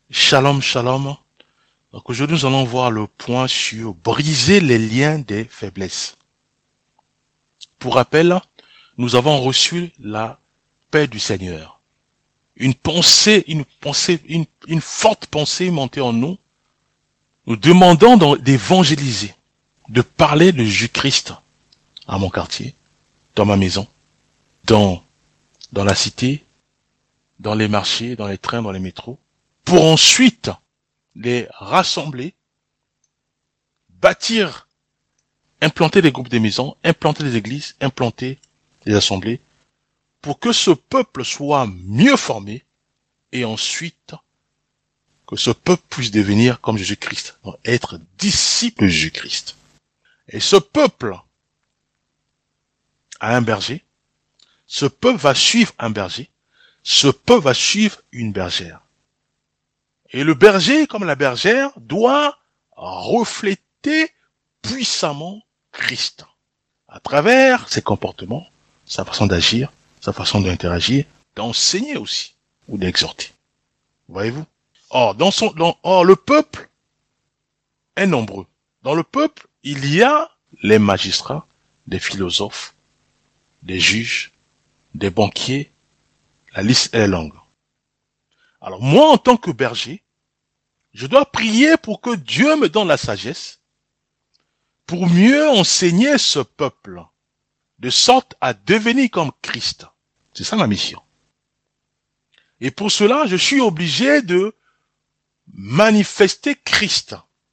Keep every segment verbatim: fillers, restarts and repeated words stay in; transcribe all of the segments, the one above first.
Shalom, shalom. Donc aujourd'hui, nous allons voir le point sur briser les liens des faiblesses. Pour rappel, nous avons reçu la paix du Seigneur. Une pensée, une pensée, une, une forte pensée montée en nous. Nous demandons d'évangéliser, de parler de Jésus-Christ à mon quartier, dans ma maison, dans, dans la cité, dans les marchés, dans les trains, dans les métros, pour ensuite les rassembler, bâtir, implanter des groupes de maisons, implanter des églises, implanter des assemblées, pour que ce peuple soit mieux formé et ensuite que ce peuple puisse devenir comme Jésus-Christ, donc être disciple de Jésus-Christ. Et ce peuple a un berger, ce peuple va suivre un berger, ce peuple va suivre une bergère. Et le berger, comme la bergère, doit refléter puissamment Christ à travers ses comportements, sa façon d'agir, sa façon d'interagir, d'enseigner aussi ou d'exhorter. Voyez-vous? Or, dans son, dans, or, le peuple est nombreux. Dans le peuple, il y a les magistrats, des philosophes, des juges, des banquiers. La liste est longue. Alors moi, en tant que berger, je dois prier pour que Dieu me donne la sagesse pour mieux enseigner ce peuple, de sorte à devenir comme Christ. C'est ça ma mission. Et pour cela, je suis obligé de manifester Christ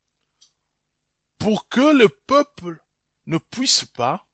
pour que le peuple ne puisse pas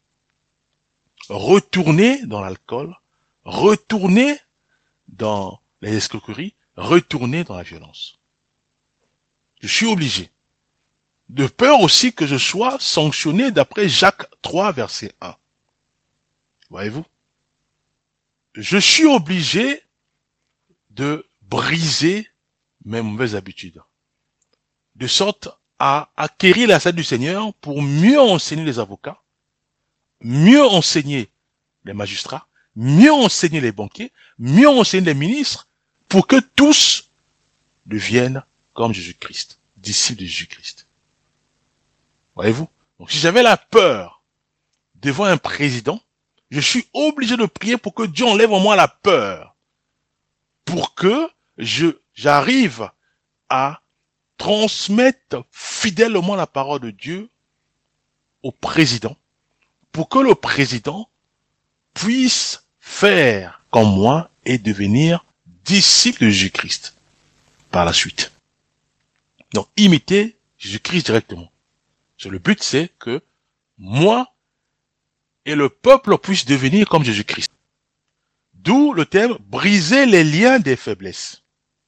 retourner dans l'alcool, retourner dans les escroqueries, retourner dans la violence. Je suis obligé. De peur aussi que je sois sanctionné d'après Jacques trois, verset un. Voyez-vous? Je suis obligé de briser mes mauvaises habitudes, de sorte à acquérir la sagesse du Seigneur pour mieux enseigner les avocats, mieux enseigner les magistrats, mieux enseigner les banquiers, mieux enseigner les ministres, pour que tous deviennent comme Jésus-Christ, disciples de Jésus-Christ. Voyez-vous? Donc si j'avais la peur devant un président, je suis obligé de prier pour que Dieu enlève en moi la peur, pour que je j'arrive à transmettre fidèlement la parole de Dieu au président, pour que le président puisse faire comme moi et devenir disciple de Jésus-Christ par la suite. Donc, imiter Jésus-Christ directement. Le but, c'est que moi et le peuple puissent devenir comme Jésus-Christ. D'où le thème, briser les liens des faiblesses.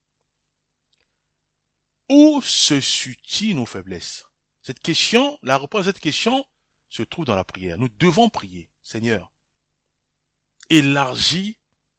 Où se situent nos faiblesses? Cette question, la réponse à cette question se trouve dans la prière. Nous devons prier. Seigneur, élargis,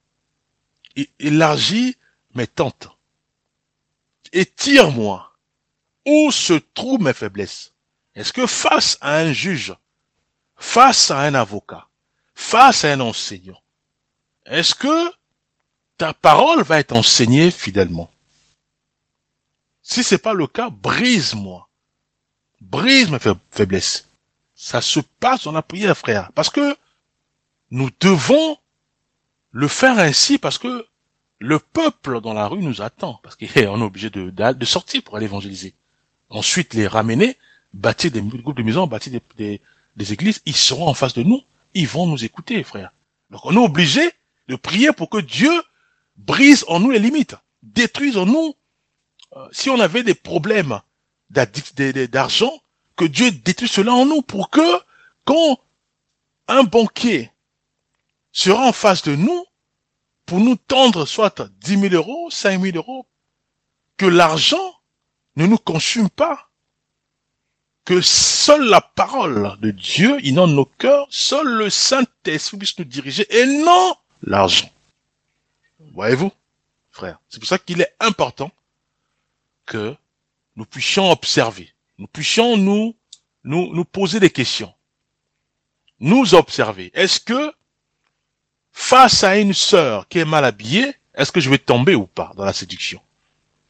élargis mes tentes. Étire-moi. Où se trouvent mes faiblesses? Est-ce que face à un juge, face à un avocat, face à un enseignant, est-ce que ta parole va être enseignée fidèlement? Si c'est pas le cas, brise-moi. Brise mes faiblesses. Ça se passe dans la prière, frère. Parce que nous devons le faire ainsi parce que le peuple dans la rue nous attend. Parce qu'on est obligé de, de sortir pour aller évangéliser. Ensuite, les ramener, bâtir des groupes de maisons, bâtir des, des, des églises. Ils seront en face de nous. Ils vont nous écouter, frère. Donc on est obligé de prier pour que Dieu brise en nous les limites. Détruise en nous. Euh, si on avait des problèmes d'argent, que Dieu détruise cela en nous pour que quand un banquier sera en face de nous, pour nous tendre soit dix mille euros, cinq mille euros, que l'argent ne nous consume pas, que seule la parole de Dieu inonde nos cœurs, seul le Saint-Esprit puisse nous diriger et non l'argent. Voyez-vous, frère, c'est pour ça qu'il est important que nous puissions observer, nous puissions nous, nous, nous poser des questions, nous observer. Est-ce que face à une sœur qui est mal habillée, est-ce que je vais tomber ou pas dans la séduction?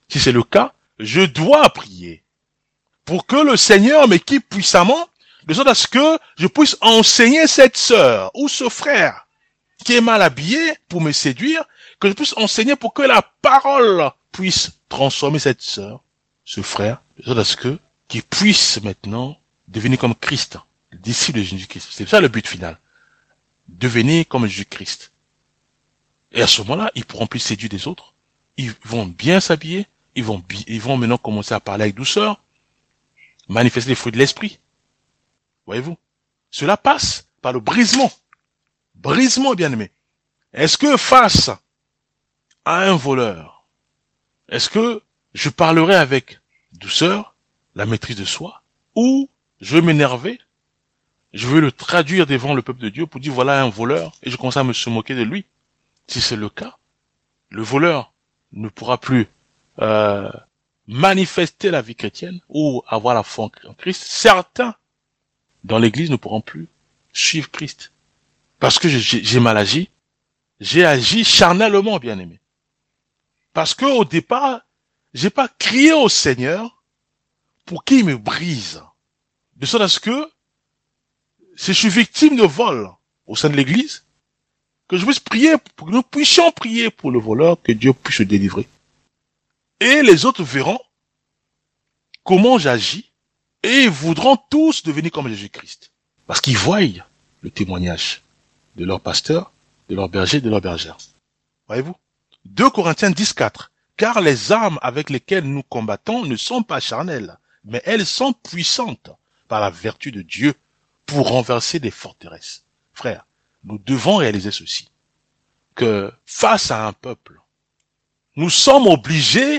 Si c'est le cas, je dois prier pour que le Seigneur m'équipe puissamment, de sorte à ce que je puisse enseigner cette sœur ou ce frère qui est mal habillé pour me séduire, que je puisse enseigner pour que la parole puisse transformer cette sœur, ce frère, de sorte à ce que qu'il puisse maintenant devenir comme Christ, le disciple de Jésus-Christ. C'est ça le but final. Devenir comme Jésus-Christ. Et à ce moment-là, ils pourront plus séduire des autres. Ils vont bien s'habiller. Ils vont, ils vont maintenant commencer à parler avec douceur. Manifester les fruits de l'esprit. Voyez-vous? Cela passe par le brisement. Brisement, bien aimé. Est-ce que face à un voleur, est-ce que je parlerai avec douceur, la maîtrise de soi, ou je vais m'énerver, je vais le traduire devant le peuple de Dieu pour dire voilà un voleur, et je commence à me se moquer de lui? Si c'est le cas, le voleur ne pourra plus euh, manifester la vie chrétienne ou avoir la foi en Christ. Certains dans l'église ne pourront plus suivre Christ. Parce que j'ai, j'ai mal agi, j'ai agi charnellement, bien aimé. Parce que au départ, j'ai pas crié au Seigneur pour qu'il me brise. De sorte à ce que, si je suis victime de vol au sein de l'église, que je puisse prier, pour que nous puissions prier pour le voleur, que Dieu puisse le délivrer. Et les autres verront comment j'agis, et ils voudront tous devenir comme Jésus-Christ. Parce qu'ils voient le témoignage de leur pasteur, de leur berger, de leur bergère. Voyez-vous? deux Corinthiens dix, quatre. Car les armes avec lesquelles nous combattons ne sont pas charnelles, mais elles sont puissantes par la vertu de Dieu pour renverser des forteresses. Frères, nous devons réaliser ceci, que face à un peuple, nous sommes obligés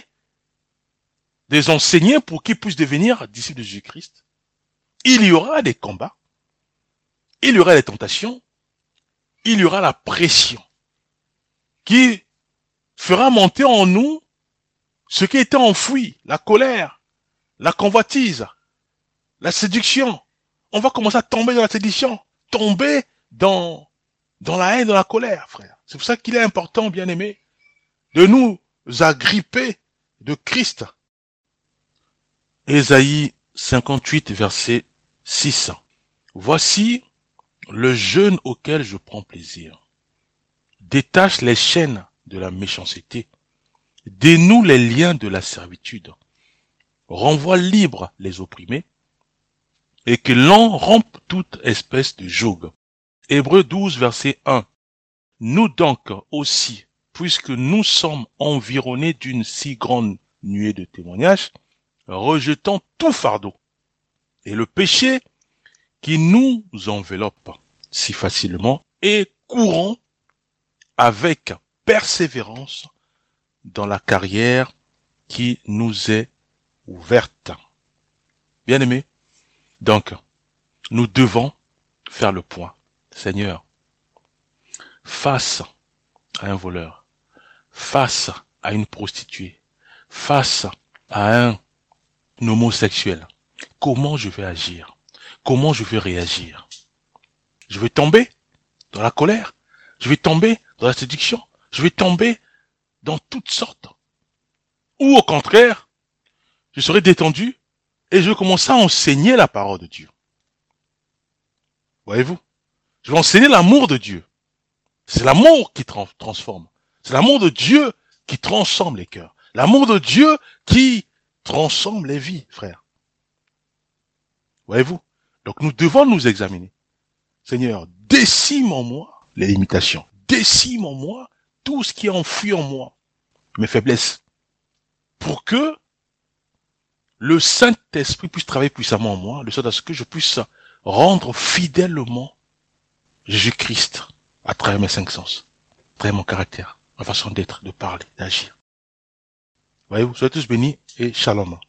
de les enseigner pour qu'ils puissent devenir disciples de Jésus-Christ. Il y aura des combats, il y aura des tentations, il y aura la pression qui fera monter en nous ce qui était enfoui, la colère, la convoitise, la séduction. On va commencer à tomber dans la séduction, tomber dans, dans la haine, dans la colère, frère. C'est pour ça qu'il est important, bien aimé, de nous agripper de Christ. Ésaïe cinquante-huit, verset six. Voici le jeûne auquel je prends plaisir. Détache les chaînes de la méchanceté. Dénoue les liens de la servitude. Renvoie libres les opprimés. Et que l'on rompe toute espèce de joug. Hébreux douze, verset un. Nous donc aussi, puisque nous sommes environnés d'une si grande nuée de témoignages, rejetons tout fardeau et le péché qui nous enveloppe si facilement et courons avec persévérance dans la carrière qui nous est ouverte. Bien-aimés, donc, nous devons faire le point. Seigneur, face à un voleur, face à une prostituée, face à un homosexuel, comment je vais agir? Comment je vais réagir? Je vais tomber dans la colère, je vais tomber dans la séduction, je vais tomber dans toutes sortes. Ou au contraire, je serai détendu et je vais commencer à enseigner la parole de Dieu. Voyez-vous? Je vais enseigner l'amour de Dieu. C'est l'amour qui tra- transforme. C'est l'amour de Dieu qui transforme les cœurs. L'amour de Dieu qui transforme les vies, frères. Voyez-vous? Donc nous devons nous examiner. Seigneur, décime en moi les limitations. Décime en moi tout ce qui est enfui en moi, mes faiblesses. Pour que le Saint-Esprit puisse travailler puissamment en moi, de sorte à ce que je puisse rendre fidèlement Jésus-Christ à travers mes cinq sens, à travers mon caractère, ma façon d'être, de parler, d'agir. Voyez-vous, soyez tous bénis et shalom.